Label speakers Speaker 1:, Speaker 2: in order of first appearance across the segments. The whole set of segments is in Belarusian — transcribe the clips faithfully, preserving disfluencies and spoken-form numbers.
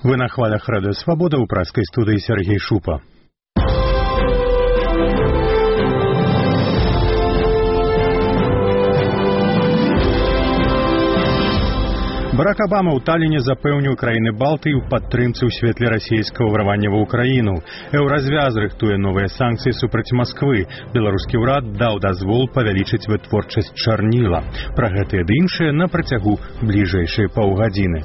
Speaker 1: Вы на хвалях Радио Свобода, у пражской студии Сергей Шупа. Барак Обама ў Таліне запэўніў краіны Балтыі ў падтрымцы ў светле расійскага ўварвання ва ўкраіну. Еўразвяз рыхтуе новыя санкцыі супраць Масквы. Беларускі ўрад даў дазвол павялічыць вытворчасць чарніла. Пра гэтыя ды іншыя на працягу бліжэйшай паўгадзіны.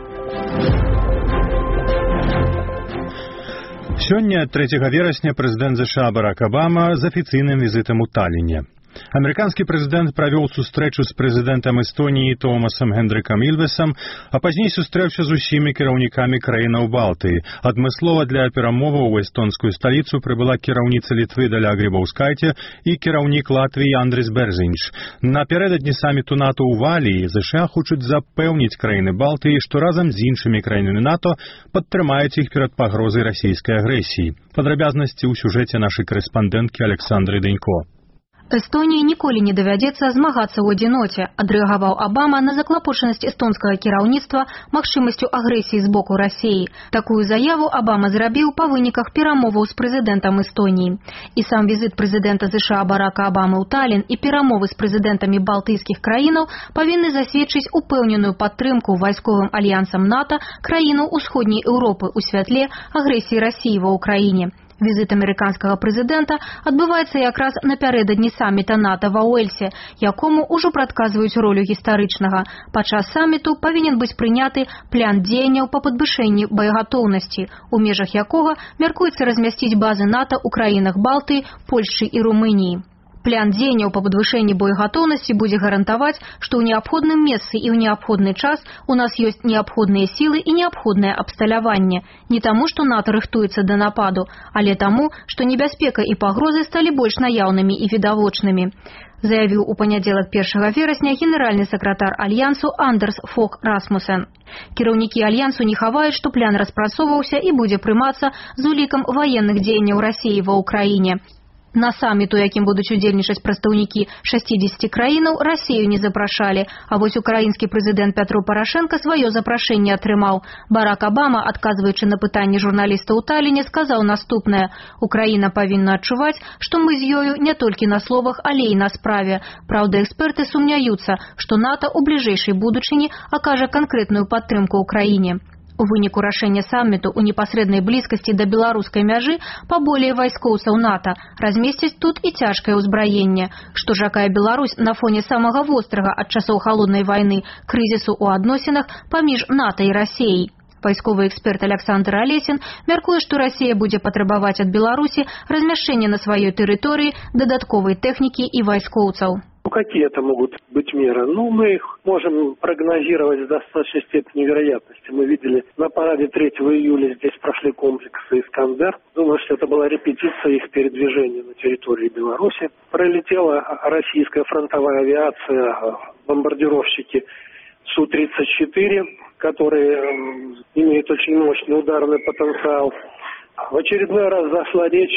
Speaker 1: Сёння, трэцяга верасня, прэзідэнт ЗША Барак Обама з афіцыйным візітам у Таліне. Амерыканскі прэзідэнт правёў сустрэчу з прэзідэнтам Эстоніі Томасам Гендрыкам Ільвесам, а пазней сустрэўся з усімі кіраўнікамі краінаў Балтыі. Адмыслова для перамоваў у эстонскую сталіцу прыбыла кіраўніца Літвы Даля Грыбаўскайце і кіраўнік Латвіі Андрис Берзінч. Напярэдадні саміту НАТО ў Валіі ЗША хочуць запэўніць краіны Балтыі, што разам з іншымі краінамі НАТО падтрымаюць іх перад пагрозай расійскай агрэсіі. Падрабязнасці ў сюжэце нашай корэспандэнткі Александры Дэнько.
Speaker 2: Эстоніі ніколі не давядзецца змагацца ў адзіноце, адрэагаваў Обама на заклапочанасць эстонскага кіраўніцтва магчымасцю агрэсіі з боку Расіі. Такую заяву Обама зрабіў па выніках перамоваў з прэзідэнтам Эстоніі. І сам візіт прэзідэнта ЗША Барака Обамы ў Талін і перамовы з прэзідэнтамі балтыйскіх краінаў павінны засведчыць упэўненую падтрымку вайсковым альянсам НАТО краінаў Усходняй Еўропы ў святле агрэсіі Расіі ва ўкраіне. Візит амерыканскага прэзідэнта адбываецца якраз напярэдадні саміта НАТО ва Уэльсе, якому ўжо прадказваюць ролю гістарычнага. Падчас саміту павінен быць прыняты план дзеянняў па падвышэнні боегатоўнасці, у межах якога мяркуецца размясціць базы НАТО ў краінах Балтыі, Польшчы і Румыніі. План дзеянняў па падвышэнні боегатоўнасці будзе гарантаваць, што ў неабходным месцы і ў неабходны час у нас ёсць неабходныя сілы і неабходнае абсталяванне. Не таму, што НАТО рыхтуецца да нападу, але таму, што небяспека і пагрозы сталі больш наяўнымі і відавочнымі, заявіў у панядзелак першага верасня генеральны сакратар альянсу Андерс Фог Расмусен. Кіраўнікі альянсу не хаваюць, што план распрацоўваўся і будзе прымацца з улікам ваенных дзеянняў Расіі ва ўкраіне. На саміту, якім будуць удзельнічаць прадстаўнікі шасцідзесяці краінаў, Расію не запрашалі, а вось украінскі прэзідэнт Пятро Парашенко сваё запрашэнне атрымаў. Барак Обама, адказваючы на пытанні журналістаў у Таліне, сказаў наступнае: «Украіна павінна адчуваць, што мы з ёю не толькі на словах, але і на справе. Праўда, эксперты сумняюцца, што НАТО ў бліжэйшай будучыні акажа канкрэтную падтрымку ўкраіне». У выніку рашэння самміту ў непасрэднай блізкасці да беларускай мяжы паболее вайскоўцаў НАТО размесцяць тут і цяжкае ўзбраенне, што чакае Беларусь на фоне самага вострага ад часоў халоднай вайны крызісу ў адносінах паміж НАТО і Расіяй. Вайсковы эксперт Александр Алесін мяркуе, што Расія будзе патрабаваць ад Беларусі размяшчэнне на сваёй тэрыторыі дадатковай тэхнікі і вайскоўцаў.
Speaker 3: Какие это могут быть меры? Ну, мы их можем прогнозировать с достаточной степенью вероятности. Мы видели на параде третьего июля здесь прошли комплексы «Искандер». Думаю, что это была репетиция их передвижения на территории Беларуси. Пролетела российская фронтовая авиация, бомбардировщики Су тридцать четыре, которые имеют очень мощный ударный потенциал. В очередной раз зашла речь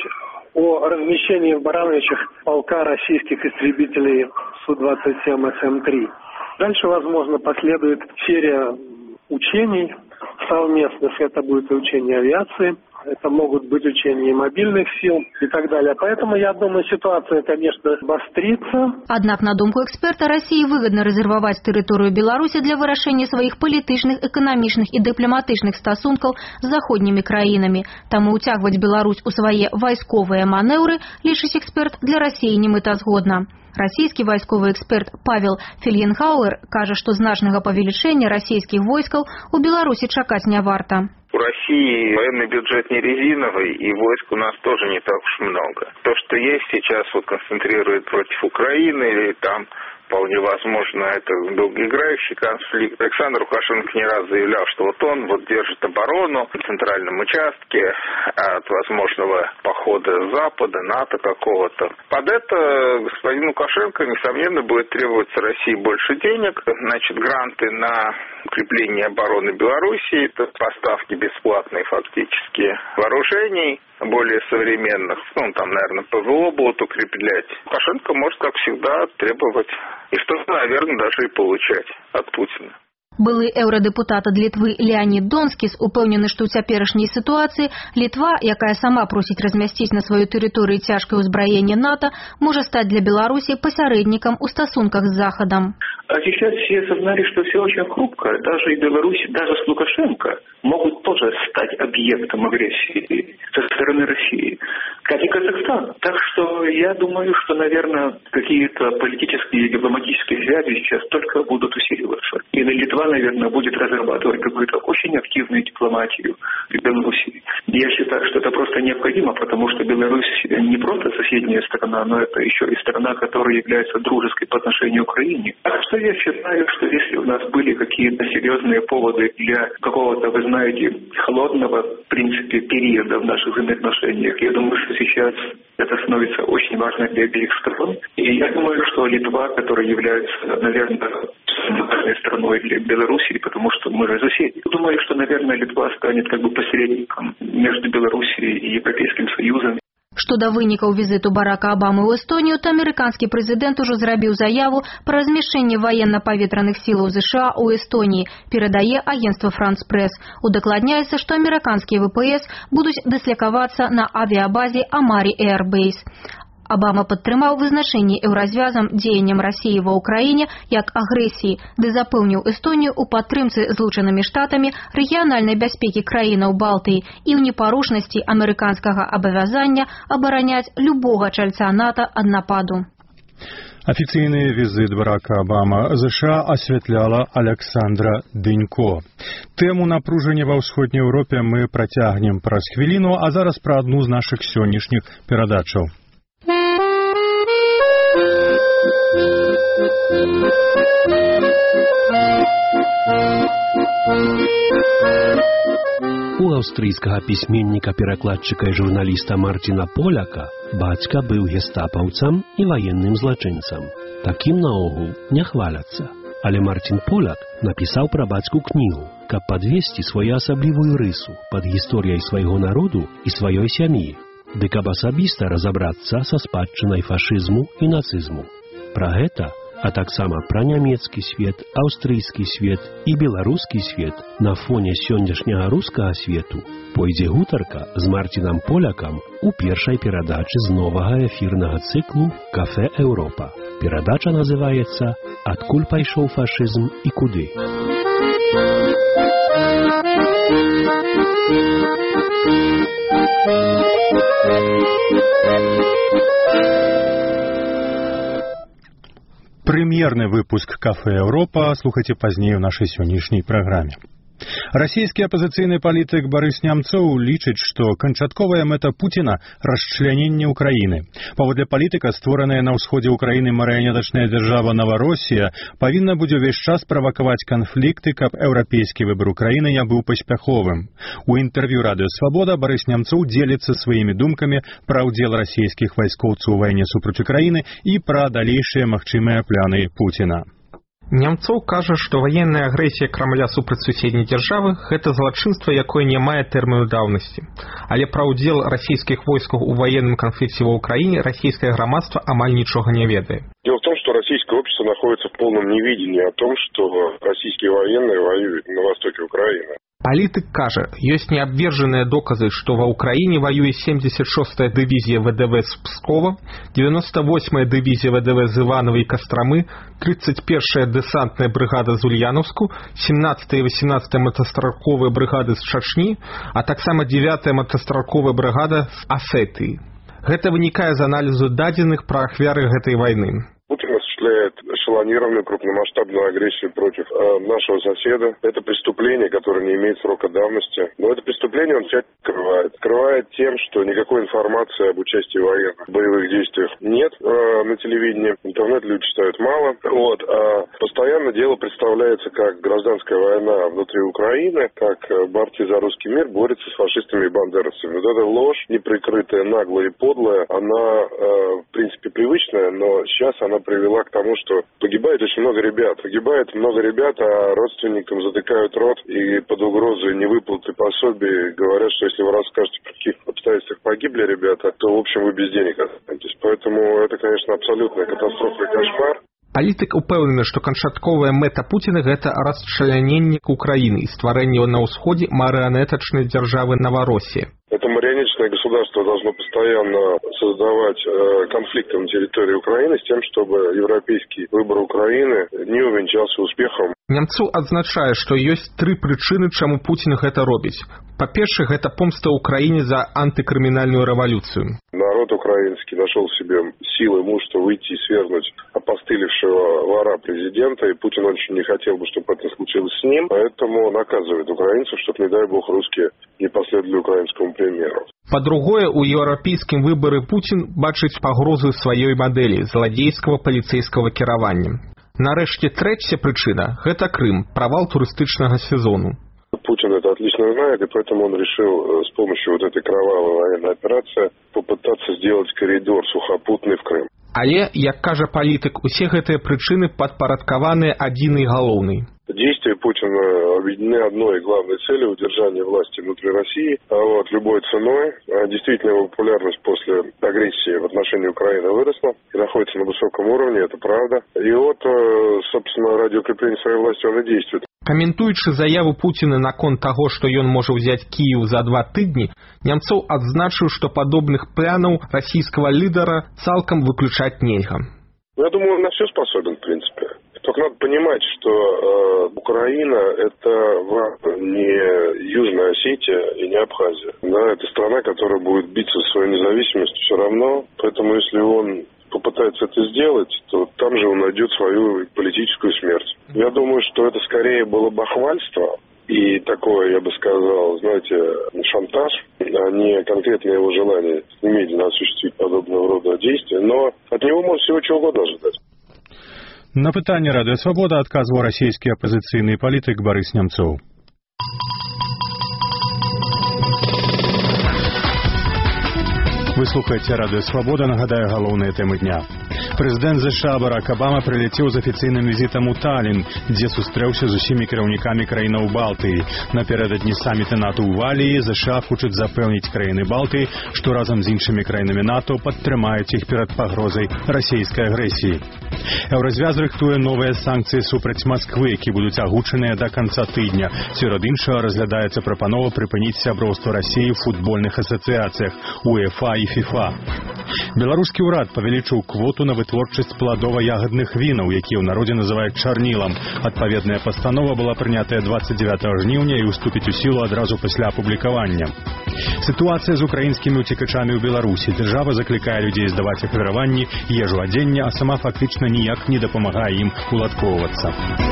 Speaker 3: о размещении в Барановичах полка российских истребителей Су двадцать семь Эс Эм три. Дальше, возможно, последует серия учений совместных. Это будет и учение авиации, это могут быть учения мобильных сил и так далее. Поэтому, я думаю, ситуация, конечно, обострится.
Speaker 2: Аднак, на думку эксперта, России выгодно рэзерваваць тэрыторыю Беларусі для вырашэння сваіх палітычных, эканамічных і дыпламатычных стасункаў з заходнімі краінамі. Таму ўцягваць Беларусь у свае вайсковыя манеўры, лічыць эксперт, для России немэтазгодна. Расійскі вайсковы эксперт Павел Фельгенхауэр кажа, што значнага павелічэння расійскіх войскаў у Беларусі чакаць не варта.
Speaker 4: У России военный бюджет не резиновый, и войск у нас тоже не так уж много. То, что есть сейчас, вот концентрирует против Украины, или там вполне возможно это долгоиграющий конфликт. Александр Лукашенко не раз заявлял, что вот он вот держит оборону на центральном участке от возможного похода Запада, НАТО какого-то. Под это господин Лукашенко, несомненно, будет требоваться России больше денег, значит, гранты на укрепление обороны Белоруссии, это поставки бесплатные фактически вооружений более современных, ну, там, наверное, ПВО будут укреплять. Лукашенко может, как всегда, требовать, и что-то, наверное, даже и получать от Путина.
Speaker 2: Былы еўрадэпутат ад Літвы Леонід Донскіс упэўнены, што ў цяперашняй сітуацыі Літва, якая сама просіць размясціць на сваёй тэрыторыі цяжкае ўзбраенне НАТО, можа стаць для Беларусі пасярэднікам у стасунках з Захадам.
Speaker 5: А сейчас все осознали, что все очень хрупко. Даже и Беларусь, даже с Лукашенко могут тоже стать объектом агрессии со стороны России, как и Казахстан. Так что я думаю, что, наверное, какие-то политические и дипломатические связи сейчас только будут усиливаться. И Литва, наверное, будет разрабатывать какую-то очень активную дипломатию в Беларуси. Я считаю, что это просто необходимо, потому что Беларусь не просто соседняя страна, но это еще и страна, которая является дружеской по отношению к Украине. Так что я считаю, что если у нас были какие-то серьезные поводы для какого-то, вы знаете, холодного, в принципе, периода в наших взаимоотношениях, я думаю, что сейчас это становится очень важно для обеих сторон. И я думаю, что Литва, которая является, наверное, важной страной для Белоруссии, потому что мы же соседи. Думаю, что, наверное, Литва станет как бы посередником между Белоруссией и Европейским Союзом.
Speaker 2: Што да вынікаў візіту Барака Абамы ў Эстонію, то амерыканскі прэзідэнт ужо зрабіў заяву пра размяшчэнне ваенна-паветраных сілаў ЗША ў Эстоніі, перадае агенцтва France Press. Удакладняецца, што амерыканскія ВПС будуць дыслякавацца на авіябазе Амари Air Base. Абама падтрымаў вызначэнне еўразвязам дзеянням Расіі ва ўкраіне як агрэсіі, ды запэўніў Эстонію ў падтрымцы Злучанымі Штатамі рэгіянальнай бяспекі краінаў Балтыі і ў непарушнасці амерыканскага абавязання абараняць любога чальца НАТО ад нападу.
Speaker 1: Афіцыйны візит Барака Абама ЗША асвятляла Александра Дынько. Тэму напружання ва ўсходняй Еўропе мы працягнем праз хвіліну, а зараз пра адну з нашых сённяшніх перадачаў.
Speaker 6: У аўстрыйскага пісьменніка-перакладчыка і журналіста Марціна Поляка бацька быў гестапаўцам і ваенным злачынцам. Такім наогул не хваляцца. Але Марцін Поляк напісаў пра бацьку кнігу, каб падвесці своеасаблівую рысу пад гісторыяй свайго народу і сваёй сям'і, ды каб асабіста разабрацца са спадчынай фашызму і нацызму. Пра гэта, а таксама пра нямецкі свет, аўстрыйскі свет і беларускі свет на фоне сённяшняга рускага свету пойдзе гутарка з Марцінам Полякам у першай перадачы з новага эфірнага цыклу «Кафе Еўропа». Перадача называецца «Адкуль пайшоў фашызм і куды?».
Speaker 1: Прэм'ерны выпуск «Кафе Еўропа» слухайце пазней у нашай сённяшняй праграме. Расійскі апазіцыйны палітык Барыс Нямцоў лічыць, што канчатковая мэта Пуціна – расчляненне Ўкраіны. Паводле палітыка, створаная на ўсходзе Ўкраіны марыянетачная дзяржава Наваросія павінна будзе ўвесь час правакаваць канфлікты, каб еўрапейскі выбар Украіны не быў паспяховым. У інтэрв'ю «Радыё Свабода» Барыс Нямцоў дзеліцца сваімі думкамі пра ўдзел расійскіх вайскоўцаў у вайне супраць Украіны і пра далейшыя магчымыя пляны Пуціна.
Speaker 7: Нямцоў кажа, што ваенная агрэсія Крамля супраць суседняй дзяржавы – гэта злачынства, якое не мае тэрміну даўнасці. Але пра ўдзел расійскіх войскаў у военном конфликте в Украине российское громадство амаль ничего не ведает.
Speaker 8: Дело в том, что российское общество находится в полном неведении о том, что российские военные воюют на востоке Украины.
Speaker 7: Палітык кажа, ёсць неабвержаныя доказы, што ва Ўкраіне ваюе семьдесят шостая дывізія ВДВ з Пскова, девяносто восьмая дывізія ВДВ з Иваново і Кастрамы, тридцать первая дэсантная брыгада з Ульяновску, семнадцатая і восемнадцатая мотостралковыя брыгады з Чачні, а таксама девятая мотостралковая брыгада з Асетыі. Гэта вынікае з аналізу дадзеных пра ахвяры гэтай вайны.
Speaker 8: Путин осуществляет эшелонированную крупномасштабную агрессию против э, нашего соседа. Это преступление, которое не имеет срока давности. Но это преступление он тщательно скрывает. Скрывает тем, что никакой информации об участии военных в боевых действиях нет э, на телевидении. Интернет люди читают мало. Вот, а постоянно дело представляется как гражданская война внутри Украины, как борцы за русский мир борются с фашистами и бандеровцами. Вот эта ложь, неприкрытая, наглая и подлая, она э, в принципе привычная, но сейчас она привела к тому, что погибает очень много ребят. Погибает много ребят, а родственникам затыкают рот и под угрозой невыплаты пособий говорят, что если вы расскажете, при каких обстоятельствах погибли ребята, то, в общем, вы без денег останетесь. Поэтому это, конечно, абсолютная катастрофа и кошмар.
Speaker 7: Палітык упэўнены, што канчатковая мэта Пуціна – гэта расчляненне Украіны і стварэнне на ўсходзе марыянетачнай дзяржавы Новороссии.
Speaker 8: Это марионеточное государство должно постоянно создавать э, конфликты на территории Украины с тем, чтобы европейский выбор Украины не увенчался успехом.
Speaker 7: Нямцоў адзначае, што ёсць тры прычыны, чаму Пуцін гэта робіць. Па-першае, гэта помста Украіне за антыкрымінальную рэвалюцию.
Speaker 8: Народ украинский нашел в себе силы, мужество выйти и свергнуть опостылевшего вора президента, и Путин очень не хотел бы, чтобы это случилось с ним, поэтому наказывает украинцев, чтобы, не дай бог, русские не последовали украинскому примеру.
Speaker 7: Па-другое, у еўрапейскім выбары Путін бачыць пагрозы сваёй мадэлі зладзейскага паліцэйскага кіравання. Нарэшце, трэцяя прычына – гэта Крым, правал турыстычнага сезону.
Speaker 8: Путин это отлично знает, и поэтому он решил с помощью вот этой кровавой военной операции попытаться сделать коридор сухопутный в Крым.
Speaker 7: Але, як кажа палітык, усе гэтыя прычыны падпарадкаваныя адзінай галоўнай.
Speaker 8: Действия Путина объединены одной главной целью – удержание власти внутри России, а вот любой ценой. Действительно, его популярность после агрессии в отношении Украины выросла и находится на высоком уровне, это правда. И вот, собственно, ради укрепления своей власти он и действует.
Speaker 7: Каментуючы заяву Пуціна наконт таго, што ён можа ўзяць Кіеў за два тыдні, Нямцоў адзначыў, што падобных планаў расійскага лідара цалкам выключаць нельга.
Speaker 8: Я думаю, он на все способен, в принципе. Только надо понимать, что э, Украина – это не Южная Осетия и не Абхазия. Да, это страна, которая будет биться за свою независимость все равно. Поэтому если он попытается это сделать, то там же он найдет свою политическую смерть. Я думаю, что это скорее было бахвальство и такое, я бы сказал, знаете, шантаж, а не конкретное его желание немедленно осуществить подобного рода действия. Но от него можно всего чего угодно ожидать.
Speaker 1: На пытанне Радыё Свабода адказваў расійскі апазіцыйны палітык Барыс Нямцоў. Вы слухаеце Радыё Свабода, нагадаю галоўныя тэмы дня. Прэзідэнт ЗША Барак Абама прылецеў з афіцыйным візітам у Таллін, дзе сустрэўся з усімі кіраўнікамі краінаў Балтыі. Напярэдадні саміта НАТО ў Валіі ЗША хочуць запэўніць краіны Балтыі, што разам з іншымі краінамі НАТО падтрымаюць іх перад пагрозай расійскай агрэсіі. Еўразвяз рыхтуе новыя санкцыі супраць Масквы, які будуць агучаныя да канца тыдня. Сярод іншага разглядаецца прапанова прыпыніць сяброўства Расіі ў футбольных асацыяцыях УЕФА і ФІФА. Беларускі ўрад павялічыў квоту на вытворчасць пладова-ягадных вінаў, якія ў народзе называюць чарнілам. Адпаведная пастанова была прынятая дваццаць дзевятага жніўня і уступіць у сілу адразу пасля апублікавання. Сітуацыя з украінскімі ўцекачамі ў Беларусі. Дзяржава заклікае людзей здаваць ахвяраванні, ежу, адзенне, а сама фактычна ніяк не дапамагае ім уладкоўвацца.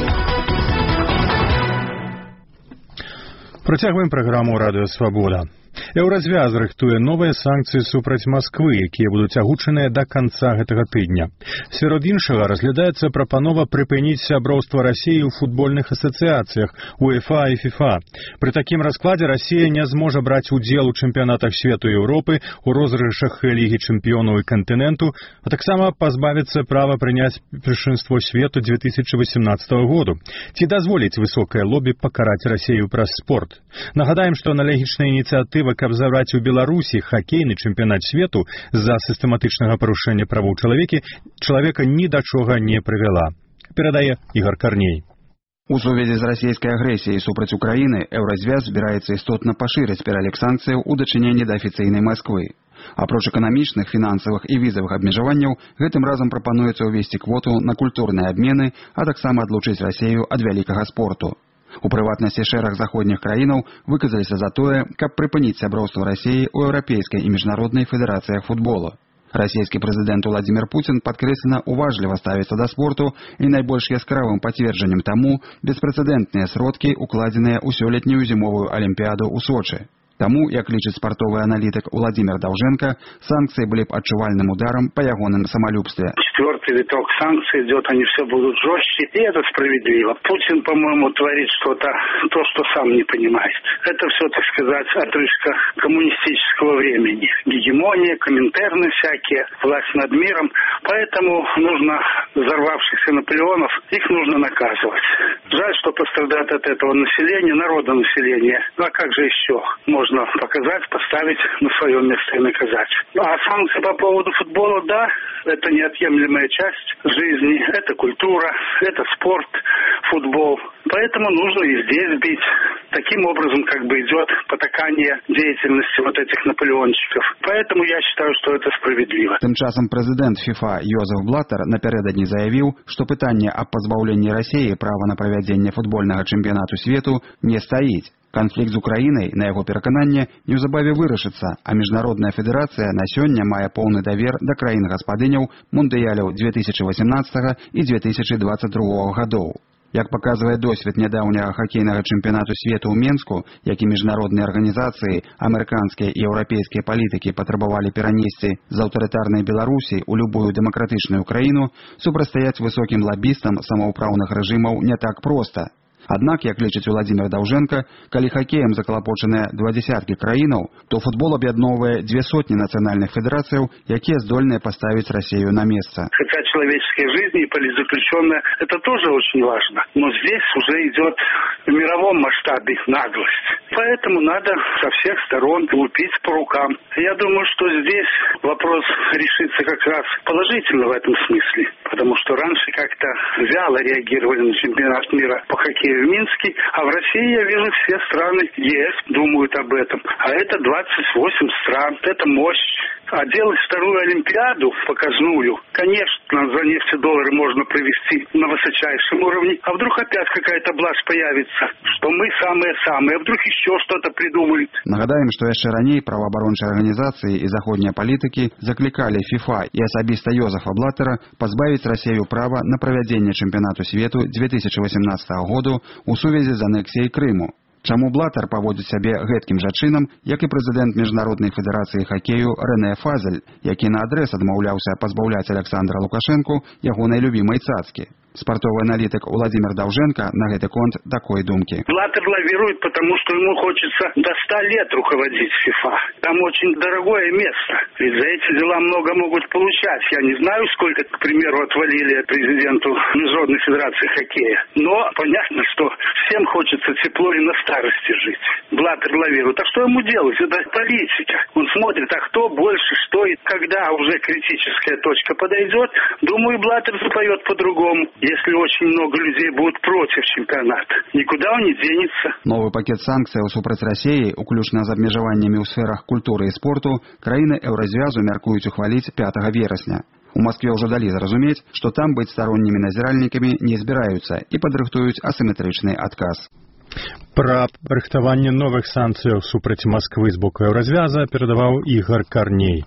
Speaker 1: Працягваем праграму «Радыё Свабода». Еўразвяз рыхтуе новыя санкцыі супраць Масквы, якія будуць агучаныя да канца гэтага тыдня. Сярод іншага разглядаецца прапанова прыпыніць сяброўства Расіі ў футбольных асацыяцыях УЕФА і ФІФА. Пры такім раскладзе Расія не зможа браць удзел у чэмпіянатах свету і Еўропы, у розыгрышах Лігі чэмпіёнаў і кантыненту, а таксама пазбавіцца права прыняць першынство свету две тысячи восемнадцатого году. Ці дазволіць высокае лобі пакараць Расію праз спорт? Нагадаем, што аналогічная ініцыятыва, каб забраць у Беларусі хакейны чэмпіянат свету з-за сістэматычнага парушэння правоў чалавекі, чалавека ні да чога не прывяла. Перадае Ігор Карней.
Speaker 9: У сувязі з расійскай агрэсіяй супраць Украіны Еўразвяз збіраецца істотна пашырыць пералік санкцыяў у дачыненні да афіцыйнай Масквы. Апроч эканамічных, фінансавых і візавых абмежаванняў, гэтым разам прапануецца ўвесці квоту на культурныя абмены, а таксама адлучыць Расію ад вялікага спорту. У прыватнасці шэраг заходніх краінаў выказаліся за тое, каб прыпыніць сяброўства Расіі ў Еўрапейскай і міжнароднай федэрацыях футбола. Расійскі прэзідэнт Уладзімір Пуцін падкрэслена уважліва ставіцца да спорту і найбольш яскравым пацверджаннем таму беспрэцэдэнтныя сродкі, укладзеныя ў сёлетнюю зімовую алімпіяду ў Сочы. Таму, як лічыць спартовы аналітык Уладзімір Даўжэнка, санкцыі былі б адчувальным ударом по ягоным самолюбстве.
Speaker 10: Четвертый виток санкций идет, они все будут жестче, и это справедливо. Путин, по-моему, творит что-то, то, что сам не понимает. Это все, так сказать, отрыжка коммунистического времени. Гегемония, коминтерны всякие, власть над миром. Поэтому нужно взорвавшихся Наполеонов, их нужно наказывать. Жаль, что пострадает от этого население, народонаселения. Ну а как же еще можно показать, поставить на свое место и наказать? А санкции по поводу футбола, да, это неотъемлемая часть жизни, это культура, это спорт, футбол. Поэтому нужно и здесь бить. Таким образом как бы идет потакание деятельности вот этих наполеончиков. Поэтому я считаю, что это справедливо.
Speaker 9: Тым часам прэзідэнт ФІФА Йозеф Блаттер напярэдадні заявіў, што пытанне аб пазбаўленні Расіі права на правядзенне футбольнага чэмпіянату свету не стаіць. Канфлікт з Украінай, на яго перакананне, неўзабаве вырашыцца, а міжнародная федэрацыя на сёння мае поўны давер да краін-гаспадыняў мундыяляў дзве тысячы васемнаццатага і дзве тысячы дваццаць другога гадоў. Як паказвае досвед нядаўняга хакейнага чэмпіянату свету ў Менску, які міжнародныя арганізацыі, амерыканскія і еўрапейскія палітыкі патрабавалі перанесці з аўтарытарнай Беларусі ў любую дэмакратычную краіну, супрацьстаяць высокім лабістам самаўпраўных рэжымаў не так проста. Аднак, як лічыць Владзімір Даўжэнка, калі хакеем закалапочаныя два дзесяткі краінаў, то футбол аб'ядноўвае дзве сотні нацыянальных федэрацыяў, якія здольныя паставіць Расію на месца.
Speaker 10: Хотя человеческие жизни и политзаключенные – это тоже очень важно. Но здесь уже идет в мировом масштабе наглость. Поэтому надо со всех сторон лупить по рукам. Я думаю, что здесь вопрос решится как раз положительно в этом смысле. Потому что раньше как-то вяло реагировали на чемпионат мира по хоккею в Минске, а в России, я вижу, все страны ЕС думают об этом. А это двадцать восемь стран, это мощь. А делать вторую Олимпиаду показную, конечно, за нефтедоллары можно провести на высочайшем уровне, а вдруг опять какая-то блажь появится, что мы самые-самые, а вдруг еще что-то придумают.
Speaker 9: Нагадаем, што яшчэ раней праваабарончыя арганізацыі і заходнія палітыкі заклікалі ФІФА і асабіста Йозефа Блаттера пазбавіць Расію права на правядзенне чэмпіянату свету дзве тысячы васемнаццатага году ў сувязі з анексіяй Крыму. Чаму Блаттер паводзіць сябе гэткім жа чынам, як і прэзідэнт Міжнароднай федэрацыі хакею Рэне Фазель, які наадрэз адмаўляўся пазбаўляць Александра Лукашэнку ягонай любімай цацкі. Спортовый аналитик Владимир Даўжэнка на гэты конт такой думки.
Speaker 10: Блаттер лавирует, потому что ему хочется до ста лет руководить ФИФА. Там очень дорогое место. Ведь за эти дела много могут получать. Я не знаю, сколько, к примеру, отвалили президенту Международной федерации хоккея. Но понятно, что всем хочется тепло и на старости жить. Блаттер лавирует. А что ему делать? Это политика. Он смотрит, а кто больше, что и когда уже критическая точка подойдет. Думаю, Блаттер запоет по-другому. Если очень много людей будут против чемпионата, никуда он не денется.
Speaker 9: Новый пакет санкцый супраць России, уключна з абмежаваннямі ў сферах культуры і спорту, краіны Еўразвязу мяркуюць ухваліць пятага верасня. У Москве ўжо далі зразумець, што там быць староннімі назіральнікамі не збіраюцца і падрыхтуюць асіметрычны адказ.
Speaker 1: Пра рыхтаванне новых санкцыяў супраць Москвы з боку Еўразвяза перадаваў Ігор Карней.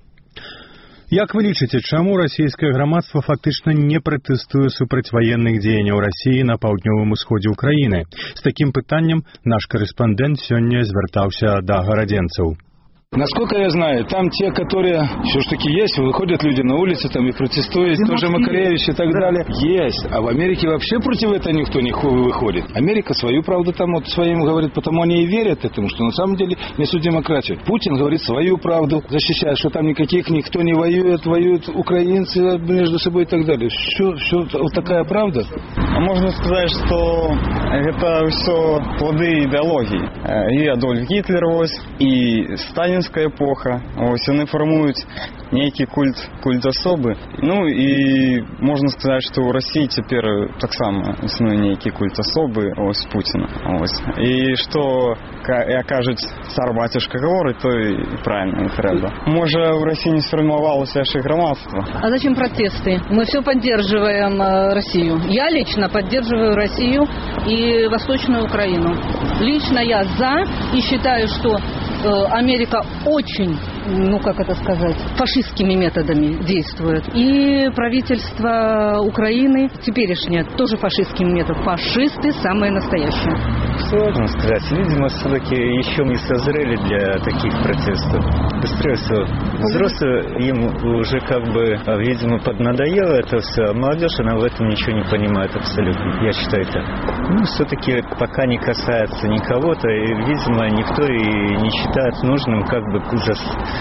Speaker 1: Як вы лічыце, чаму расійскае грамадства фактычна не пратэстуе супраць ваенных дзеянняў Расіі на паўднёвым усходзе ўкраіны? З такім пытаннем наш корэспандэнт сёння звяртаўся да гарадзенцаў.
Speaker 11: Насколько я знаю, там те, которые все-таки есть, выходят люди на улицы там и протестуют, тоже Макаревич и так далее. Есть. А в Америке вообще против этого никто не выходит. Америка свою правду там вот своим говорит, потому они и верят этому, что на самом деле несут демократию. Путин говорит свою правду, защищает, что там никаких никто не воюет, воюют украинцы между собой и так далее. Все, все вот такая правда.
Speaker 12: А можно сказать, что это все плоды идеологии. И Адольф Гитлер, и Сталин эпоха. Ось вони формують некий культ, культ особи. Ну і можна сказати, що у Росії тепер так само існує некий культ особи, ось Путіна. Ось. І що, як кажуть, цар-батюшка говорить, то і правильно, не треба. Може, в Росії не сформувалося ще громадство.
Speaker 13: А зачем протесты? Мы все поддерживаем Россию. Я лично поддерживаю Россию и Восточную Украину. Лично я за и считаю, что Америка очень, ну как это сказать, фашистскими методами действует. И правительство Украины теперешнее тоже фашистский метод. Фашисты самые настоящие.
Speaker 14: Сложно сказать. Видимо, все-таки еще не созрели для таких протестов. Быстрее всего. Взрослые им уже как бы, видимо, поднадоело это все. А молодежь, она в этом ничего не понимает абсолютно. Я считаю это. Ну, все-таки пока не касается никого-то, и, видимо, никто и не считает нужным как бы уже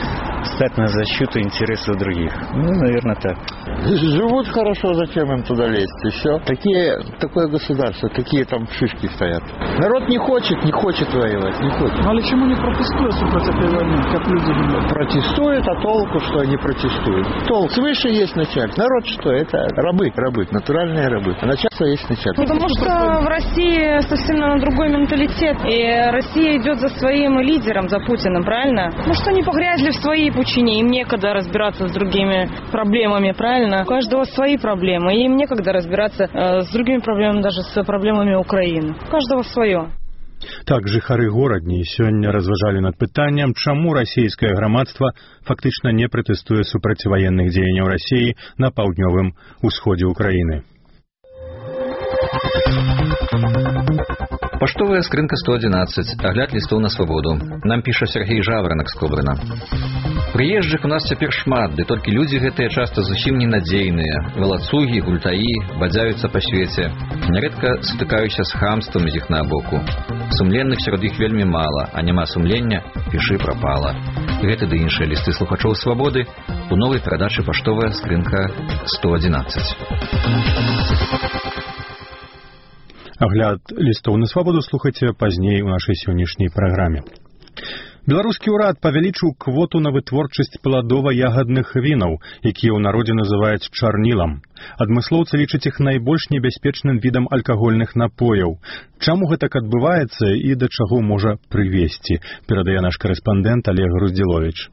Speaker 14: стать на защиту интересов других. Ну, наверное, так.
Speaker 15: Живут хорошо, зачем им туда лезть? И все. Такие, такое государство, такие там шишки стоят. Народ не хочет, не хочет воевать, не хочет.
Speaker 16: Ну, але чему не протестуют против этой войны, как люди думают?
Speaker 15: Протестуют, а толку, что они протестуют? Толк. Свыше есть начальство. Народ что? Это рабы, рабы, натуральные рабы. А начальство есть начальство.
Speaker 17: Потому что в России совсем другой менталитет. И Россия идет за своим лидером, за Путиным, правильно? Ну что они погрязли в своей пучине, им некогда разбираться с другими проблемами, правильно? У каждого свои проблемы, и им некогда разбираться э, с другими проблемами, даже с проблемами Украины. У каждого свое.
Speaker 1: Так, жыхары горадні сёння разважалі над пытаннем, чаму расійскае грамадства фактычна не пратэстуе супраць ваенных дзеянняў Расіі на паўднёвым усходзе Украіны.
Speaker 18: Поштовая скрынка сто одиннадцать. Огляд листов на свободу. Нам піша Сергей Жавранак з Кобрына. Прыезджых у нас цяпер шмат, ды толькі людзі гэтыя часта зусім ненадзейныя. Валацугі, гультаі, бадзяюцца па свеце. Нярэдка сутыкаюся з хамствам з іх на боку. Сумленных сярод іх вельмі мала, а няма сумлення, пішы прапала. Гэты ды іншыя лісты слухачоў свабоды у новай перадачы паштовая скрынка сто одиннадцать.
Speaker 1: Агляд лістоў на свабоду слухайце пазней у нашай сённяшняй праграме. Беларускі ўрад павялічыў квоту на вытворчасць пладова-ягадных вінаў, якія ў народзе называюць чарнілам. Адмыслоўцы лічаць іх найбольш небяспечным відам алкагольных напояў. Чаму гэтак адбываецца і да чаго можа прывесці, перадае наш корэспандэнт Олег Груздзіловіч.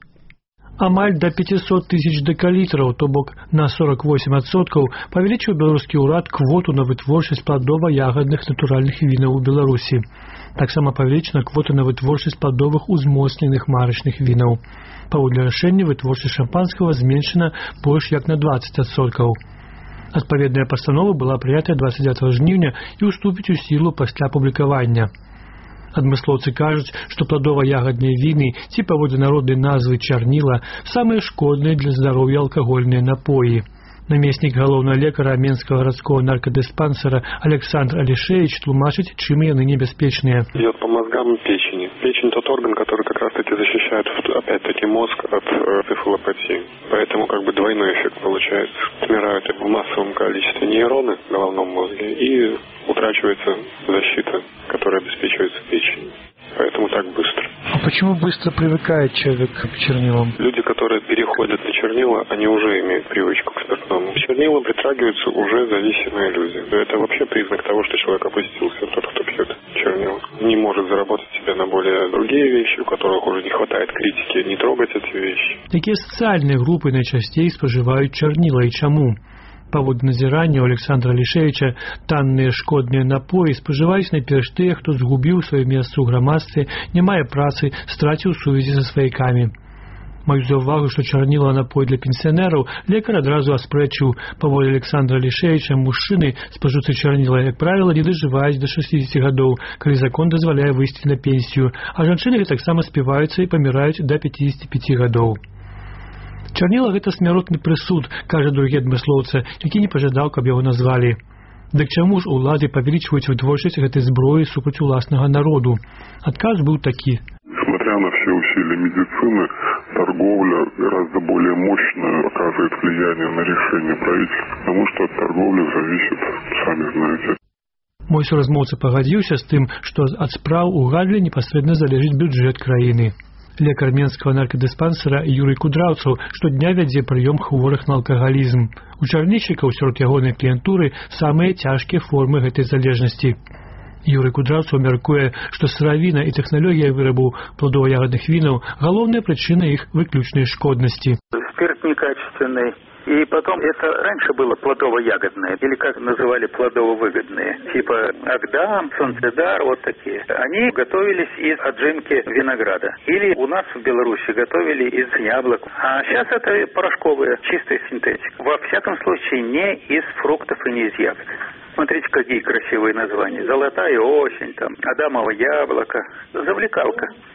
Speaker 19: Амаль до пятьсот тысяч декалитров, то бок на сорок восемь адсоткаў, павялічыў беларускі ўрад квоту на вытворчасць пладова-ягадных натуральных вінаў у Беларусі. Таксама павялічана квота на вытворчасць пладовых узмоцненых марачных вінаў. Паводле рашэння вытворчасць шампанскага зменшана больш як на двадцать адсоткаў. Адпаведная пастанова была прынятая двадцать девятого жніўня і ўступіць у сілу пасля публікавання. Адмыслоўцы кажуць, што пладова-ягадныя віны ці паводле народнай назвы чарніла самыя шкодныя для здароўя алкагольныя напоі. Намеснік галоўнага лекара Менскага гарадского наркодиспансера Александр Алишевич тлумачыць, чым яны небяспечныя.
Speaker 8: Идет по мозгам печени. Печень тот орган, который как раз-таки защищает, опять-таки, мозг от энцефалопатии. Поэтому как бы двойной эффект получается. Умирают в массовом количестве нейроны в головном мозге и утрачивается защита, которая обеспечивается печенью. Поэтому так быстро.
Speaker 19: А почему быстро привыкает человек к чернилам?
Speaker 8: Люди, которые переходят на чернила, они уже имеют привычку к спиртному. К чернилам притрагиваются уже зависимые люди. Это вообще признак того, что человек опустился, тот, кто пьет чернила. Не может заработать себя на более другие вещи, у которых уже не хватает критики, не трогать эти вещи.
Speaker 19: Такие социальные группы найчасцей споживают чернила и чаму? Паводле назірання у Александра Алишевича танныя шкодныя напоі спажываюць найперш тыя, хто згубіў сваё месца ў грамадстве, не мае працы, страціў сувязі са сваякамі. Маю заўвагу, што чарніла напой для пенсіянераў лекар адразу аспрэчыў. Паводле Александра Алишевича мужчыны, спажыўцы чарніла, як правіла, не дажываюць да шэсцідзесяці гадоў, калі закон дазваляе выйсці на пенсію, а жанчыны таксама співаюцца і паміраюць да пяцідзесяці пяці гадоў. Чарніла – гэта смяротны прысуд, кажа другі адмыслоўца, які не пажадаў, каб яго назвалі. Дык чаму ж улады павялічваюць вытворчасць гэтай зброі супраць уласнага народу? Адказ быў такі.
Speaker 8: Несмотря на все усилия медицины, торговля гораздо более мощно оказывает влияние на решение правительства, потому что от торговли зависит, сами знаете.
Speaker 19: Мой суразмоўца пагадзіўся з тым, што ад спраў у гандлі непасрэдна залежыць бюджэт краіны. Лекар Менскага наркодиспансера Юрый Кудраўцаў штодня вядзе прыём хворых на алкагалізм. У чарнічнікаў сярод ягонай кліентуры самыя цяжкія формы гэтай залежнасці. Юрый Кудраўцаў мяркуе, што сыравіна і тэхналогія вырабу пладова-ягадных вінаў галоўная прычына іх выключнай шкоднасці.
Speaker 20: Спирт некачественный. И потом, это раньше было плодово-ягодное, или как называли плодово-выгодные, типа Агдам, Солнцедар, вот такие. Они готовились из отжимки винограда. Или у нас в Беларуси готовили из яблок. А сейчас это порошковая, чистая синтетика. Во всяком случае, не из фруктов и не из ягод. Смотрите, какие красивые названия. Золотая осень, там, Адамово яблоко. Завлекалка.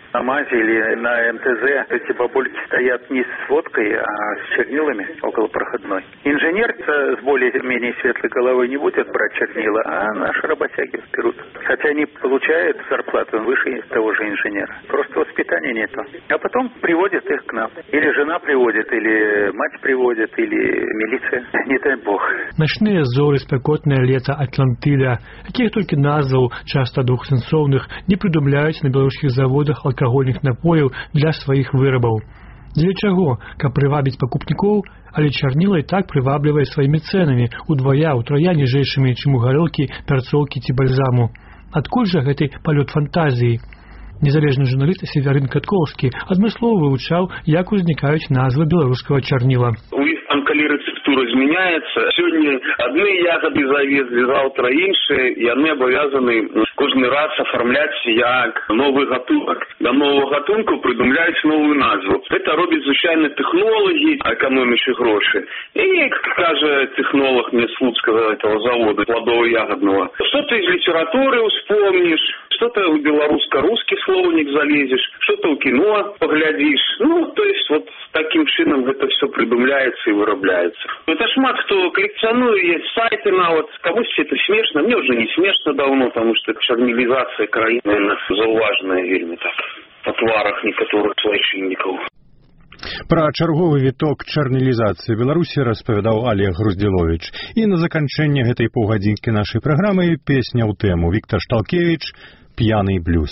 Speaker 20: на МАЗе или на МТЗ эти бабульки стоят не с водкой, а с чернилами около проходной. Инженер с более-менее светлой головой не будет брать чернила, а наши работяги берут. Хотя они получают зарплату выше того же инженера. Просто воспитания нету. А потом приводят их к нам. Или жена приводит, или мать приводит, или милиция. Не дай бог.
Speaker 19: Ночные зоры, спекотное лето Атлантида, яких только назваў, часто двухсэнсоўных, не придумляюць на беларускіх заводах алкагольных напояў для сваіх вырабаў. Для чаго? Каб прывабіць пакупнікоў, але чарніла і так прываблівае сваімі цэнамі удвая, утрая ніжэйшымі, чым у гарэлкі, пярцоўкі ці бальзаму. Адкуль жа гэты палёт фантазіі? Незалежны журналіст Северин Каткоўскі адмыслова вывучаў, як узнікаюць назвы беларускага чарніла.
Speaker 21: У іх там, калі рэцэптура змяняецца, сёння адны ягады завезлі, заўтра іншыя, яны абавязаны кожны раз афармляць як новы гатунак. Да нового гатунку придумляюць новую назву. Гэта робяць звычайна тэхнолагі, эканомячы грошы. І, як кажа тэхнолог мне слуцкага этого завода плодово-ягодного, что-то из литературы вспомнишь, что-то в белорусско-русский словник залезешь, что-то в кино поглядишь. Ну, то есть вот таким чином это все придумляется и вырабляется. Это шмат кто коллекционует, есть сайты навод. Кому-то это смешно, мне уже не смешно давно, потому что чарнілізацыя краіны, наверное, заўважная вельмі так па тварах некаторых свайчыннікаў.
Speaker 1: Пра чарговы віток чарнілізацыі Беларусі распавядаў Олег Груздзіловіч. І на заканчэнне гэтай паўгадзінкі нашай праграмы песня ў тэму. Віктор Шталкевіч «П'яный блюз».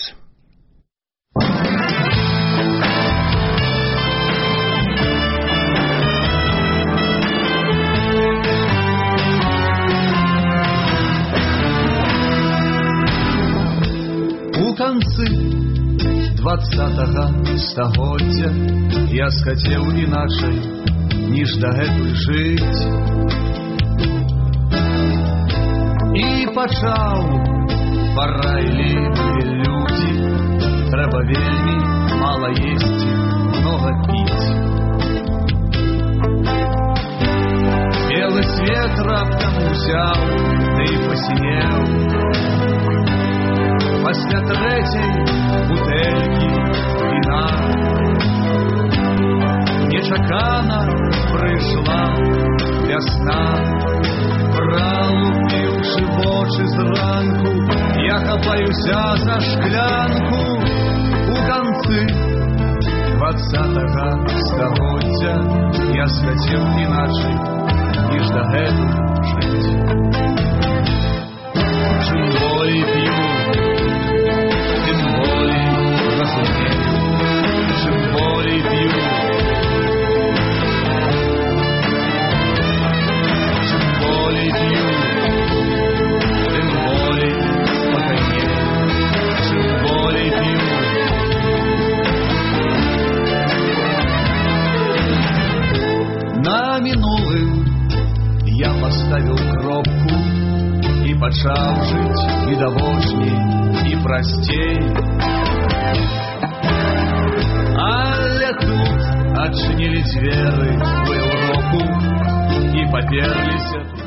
Speaker 22: У канцы двадцатага стагоддзя я схацеў іначай, ніж дагэтуль жыць. І пачаў парайлівыя людзі, трэба вельмі мала есці, многа піць. Белы свет раптам узяў, ды і пасінеў. Пасля трэцяй бутэлькі віна нечакана прыйшла вясна. Пралупіўшы вочы зранку, я хапаюся за шклянку. У канцы двадцатага стагоддзя я схацеў іначай, ніж дагэтуль жыць. Чым болей п'ю, тем болей разумею, чем болей пью, чем болей пью, тем болей спокойнее, чем болей пью. На минулым я поставил кропку и пачаў жыць відавочней і прасцей. Але тут адчынілі дзверы ў Еўропу і паперліся